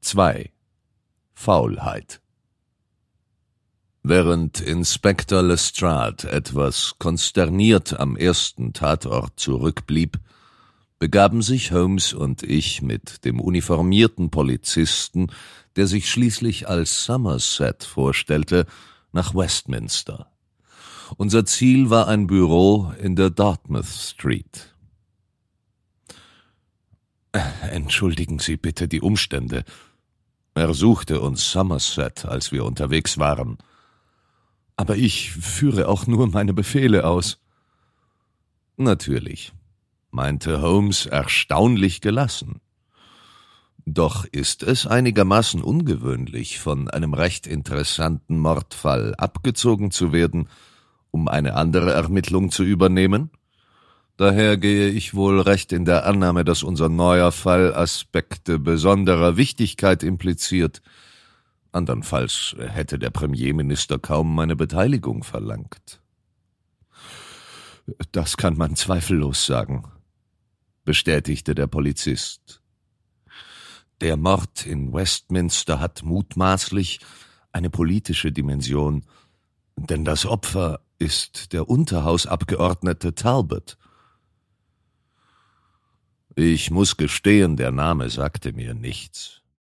2. Faulheit. Während Inspektor Lestrade etwas konsterniert am ersten Tatort zurückblieb, begaben sich Holmes und ich mit dem uniformierten Polizisten, der sich schließlich als Somerset vorstellte, nach Westminster. Unser Ziel war ein Büro in der Dartmouth Street. »Entschuldigen Sie bitte die Umstände«, ersuchte uns Somerset, als wir unterwegs waren. »Aber ich führe auch nur meine Befehle aus.« »Natürlich«, meinte Holmes erstaunlich gelassen. »Doch ist es einigermaßen ungewöhnlich, von einem recht interessanten Mordfall abgezogen zu werden, um eine andere Ermittlung zu übernehmen? Daher gehe ich wohl recht in der Annahme, dass unser neuer Fall Aspekte besonderer Wichtigkeit impliziert. Andernfalls hätte der Premierminister kaum meine Beteiligung verlangt.« »Das kann man zweifellos sagen«, bestätigte der Polizist. »Der Mord in Westminster hat mutmaßlich eine politische Dimension, denn das Opfer ist der Unterhausabgeordnete Talbot.« Ich muss gestehen, der Name sagte mir nichts.